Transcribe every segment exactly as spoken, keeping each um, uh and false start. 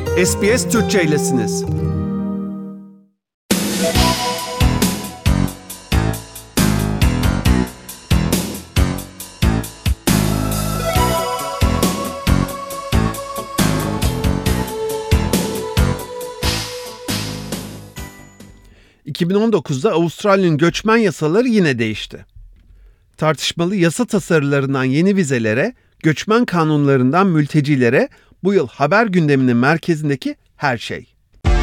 S B S Türkçe'ylesiniz. iki bin on dokuzda Avustralya'nın göçmen yasaları yine değişti. Tartışmalı yasa tasarılarından yeni vizelere, göçmen kanunlarından mültecilere, bu yıl haber gündeminin merkezindeki her şey.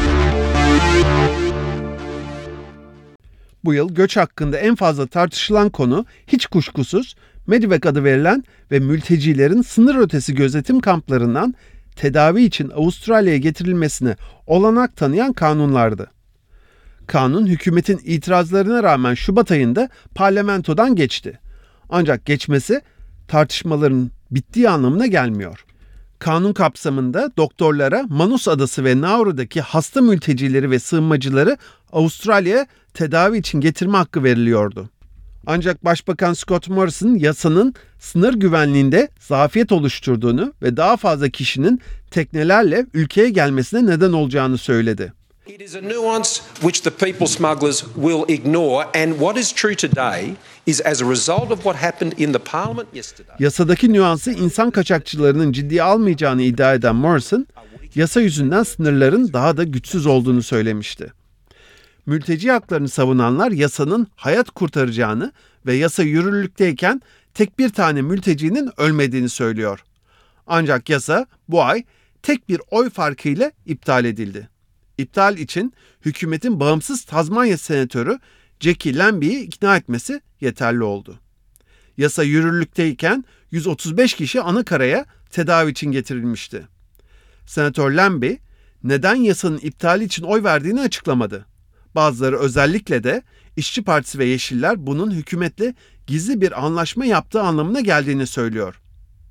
Bu yıl göç hakkında en fazla tartışılan konu hiç kuşkusuz Medevac adı verilen ve mültecilerin sınır ötesi gözetim kamplarından tedavi için Avustralya'ya getirilmesine olanak tanıyan kanunlardı. Kanun hükümetin itirazlarına rağmen Şubat ayında parlamentodan geçti. Ancak geçmesi tartışmaların bittiği anlamına gelmiyor. Kanun kapsamında doktorlara Manus Adası ve Nauru'daki hasta mültecileri ve sığınmacıları Avustralya'ya tedavi için getirme hakkı veriliyordu. Ancak Başbakan Scott Morrison yasanın sınır güvenliğinde zafiyet oluşturduğunu ve daha fazla kişinin teknelerle ülkeye gelmesine neden olacağını söyledi. It is a nuance which the people smugglers will ignore, and what is true today is as a result of what happened in the parliament yesterday. Yasadaki nüansı insan kaçakçılarının ciddiye almayacağını iddia eden Morrison, yasa yüzünden sınırların daha da güçsüz olduğunu söylemişti. Mülteci haklarını savunanlar yasanın hayat kurtaracağını ve yasa yürürlükteyken tek bir tane mültecinin ölmediğini söylüyor. Ancak yasa bu ay tek bir oy farkıyla iptal edildi. İptal için hükümetin bağımsız Tazmanya senatörü Jackie Lambie'yi ikna etmesi yeterli oldu. Yasa yürürlükteyken yüz otuz beş kişi anakaraya tedavi için getirilmişti. Senatör Lambie neden yasanın iptali için oy verdiğini açıklamadı. Bazıları özellikle de İşçi Partisi ve Yeşiller bunun hükümetle gizli bir anlaşma yaptığı anlamına geldiğini söylüyor.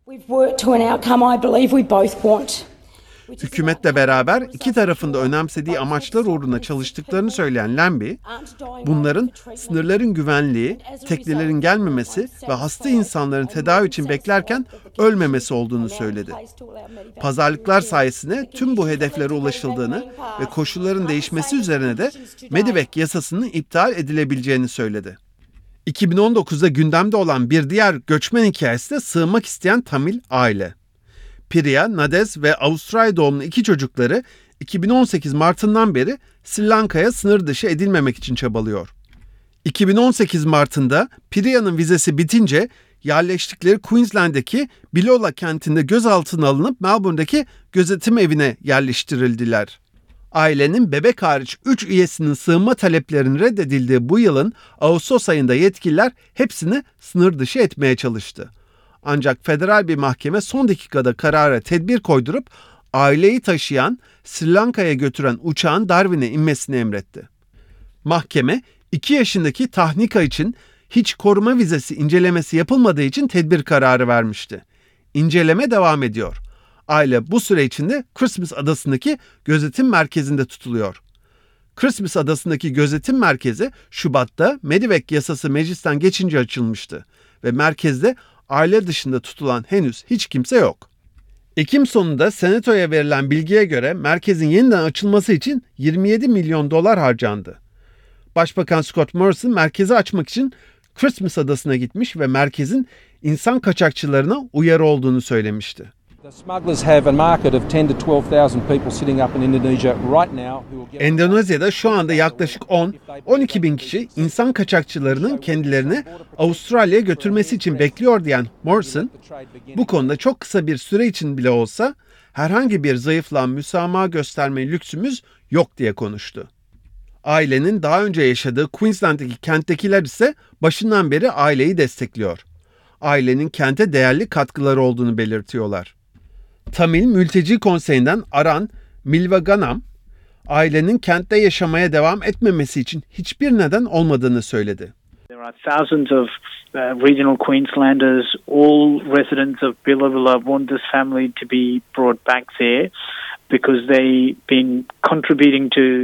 Hükümetle beraber iki tarafında önemsediği amaçlar uğruna çalıştıklarını söyleyen Lambie, bunların sınırların güvenliği, teknelerin gelmemesi ve hasta insanların tedavi için beklerken ölmemesi olduğunu söyledi. Pazarlıklar sayesinde tüm bu hedeflere ulaşıldığını ve koşulların değişmesi üzerine de Medevac yasasının iptal edilebileceğini söyledi. iki bin on dokuzda gündemde olan bir diğer göçmen hikayesi de sığınmak isteyen Tamil aile. Priya, Nadez ve Avustralya doğumlu iki çocukları iki bin on sekiz Mart'ından beri Sri Lanka'ya sınır dışı edilmemek için çabalıyor. iki bin on sekiz Mart'ında Priya'nın vizesi bitince yerleştikleri Queensland'deki Bilola kentinde gözaltına alınıp Melbourne'deki gözetim evine yerleştirildiler. Ailenin bebek hariç üç üyesinin sığınma taleplerinin reddedildiği bu yılın Ağustos ayında yetkililer hepsini sınır dışı etmeye çalıştı. Ancak federal bir mahkeme son dakikada karara tedbir koydurup aileyi taşıyan Sri Lanka'ya götüren uçağın Darwin'e inmesini emretti. Mahkeme iki yaşındaki Tahnika için hiç koruma vizesi incelemesi yapılmadığı için tedbir kararı vermişti. İnceleme devam ediyor. Aile bu süre içinde Christmas Adası'ndaki gözetim merkezinde tutuluyor. Christmas Adası'ndaki gözetim merkezi Şubat'ta Medevac yasası meclisten geçince açılmıştı ve merkezde aile dışında tutulan henüz hiç kimse yok. Ekim sonunda Senato'ya verilen bilgiye göre merkezin yeniden açılması için yirmi yedi milyon dolar harcandı. Başbakan Scott Morrison merkezi açmak için Christmas Adası'na gitmiş ve merkezin insan kaçakçılarına uyarı olduğunu söylemişti. Endonezya'da şu anda yaklaşık on on iki bin kişi insan kaçakçılarının kendilerini Avustralya'ya götürmesi için bekliyor diyen Morrison, bu konuda çok kısa bir süre için bile olsa herhangi bir zayıflığa müsamaha gösterme lüksümüz yok diye konuştu. Ailenin daha önce yaşadığı Queensland'daki kenttekiler ise başından beri aileyi destekliyor. Ailenin kente değerli katkıları olduğunu belirtiyorlar. Tamil Mülteci Konseyi'nden Aran Milvaganam, ailenin kentte yaşamaya devam etmemesi için hiçbir neden olmadığını söyledi. There are thousands of uh, regional Queenslanders, all residents of Billa want this family to be brought back there because they've been contributing to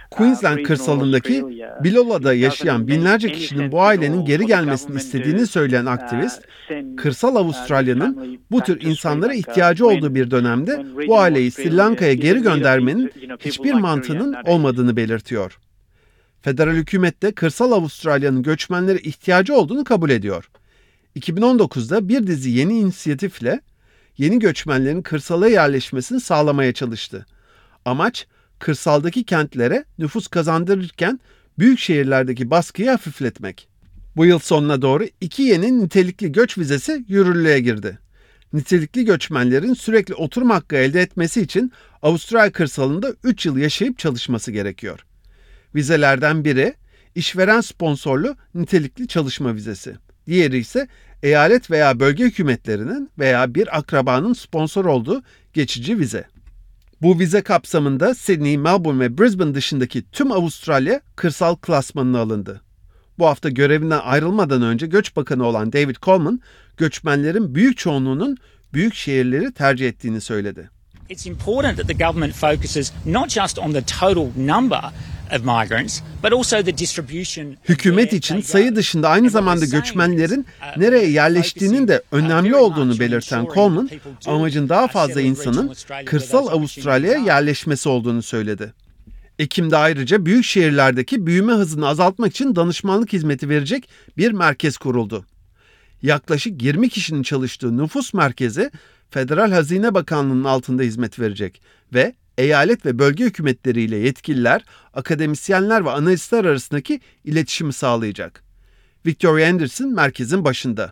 Queensland kırsalındaki Bilola'da yaşayan binlerce kişinin bu ailenin geri gelmesini istediğini söyleyen aktivist, kırsal Avustralya'nın bu tür insanlara ihtiyacı olduğu bir dönemde bu aileyi Sri Lanka'ya geri göndermenin hiçbir mantığının olmadığını belirtiyor. Federal hükümet de kırsal Avustralya'nın göçmenlere ihtiyacı olduğunu kabul ediyor. iki bin on dokuzda bir dizi yeni inisiyatifle yeni göçmenlerin kırsala yerleşmesini sağlamaya çalıştı. Amaç, kırsaldaki kentlere nüfus kazandırırken büyük şehirlerdeki baskıyı hafifletmek. Bu yıl sonuna doğru iki yeni nitelikli göç vizesi yürürlüğe girdi. Nitelikli göçmenlerin sürekli oturum hakkı elde etmesi için Avustralya kırsalında üç yıl yaşayıp çalışması gerekiyor. Vizelerden biri işveren sponsorlu nitelikli çalışma vizesi. Diğeri ise eyalet veya bölge hükümetlerinin veya bir akrabanın sponsor olduğu geçici vize. Bu vize kapsamında Sydney, Melbourne ve Brisbane dışındaki tüm Avustralya kırsal klasmanına alındı. Bu hafta görevinden ayrılmadan önce Göç Bakanı olan David Coleman, göçmenlerin büyük çoğunluğunun büyük şehirleri tercih ettiğini söyledi. It's important that the government focuses not just on the total number of migrants, but also the distribution. Hükümet için sayı dışında aynı zamanda göçmenlerin nereye yerleştiğinin de önemli olduğunu belirten Coleman, amacın daha fazla insanın kırsal Avustralya'ya yerleşmesi olduğunu söyledi. Ekim'de ayrıca büyük şehirlerdeki büyüme hızını azaltmak için danışmanlık hizmeti verecek bir merkez kuruldu. Yaklaşık yirmi kişinin çalıştığı nüfus merkezi, Federal Hazine Bakanlığı'nın altında hizmet verecek ve eyalet ve bölge hükümetleriyle yetkililer, akademisyenler ve analistler arasındaki iletişimi sağlayacak. Victoria Anderson merkezin başında.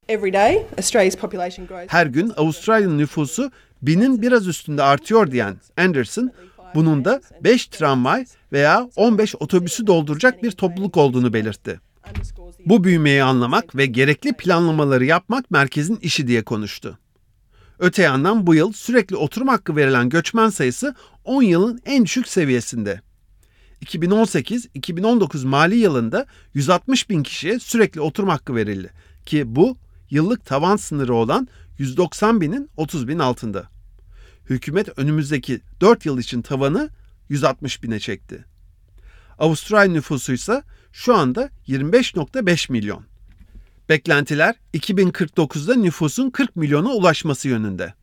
Her gün Avustralya'nın nüfusu binin biraz üstünde artıyor diyen Anderson, bunun da beş tramvay veya on beş otobüsü dolduracak bir topluluk olduğunu belirtti. Bu büyümeyi anlamak ve gerekli planlamaları yapmak merkezin işi diye konuştu. Öte yandan bu yıl sürekli oturum hakkı verilen göçmen sayısı on yılın en düşük seviyesinde. iki bin on sekiz iki bin on dokuz mali yılında yüz altmış bin kişiye sürekli oturum hakkı verildi ki bu yıllık tavan sınırı olan yüz doksan binin otuz bin altında. Hükümet önümüzdeki dört yıl için tavanı yüz altmış bine çekti. Avustralya nüfusu ise şu anda yirmi beş virgül beş milyon. Beklentiler iki bin kırk dokuzda nüfusun kırk milyona ulaşması yönünde.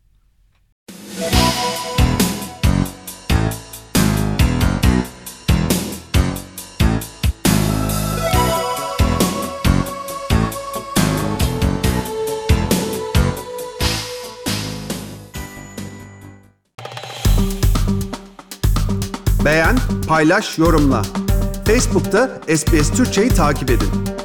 Beğen, paylaş, yorumla. Facebook'ta S B S Türkçe'yi takip edin.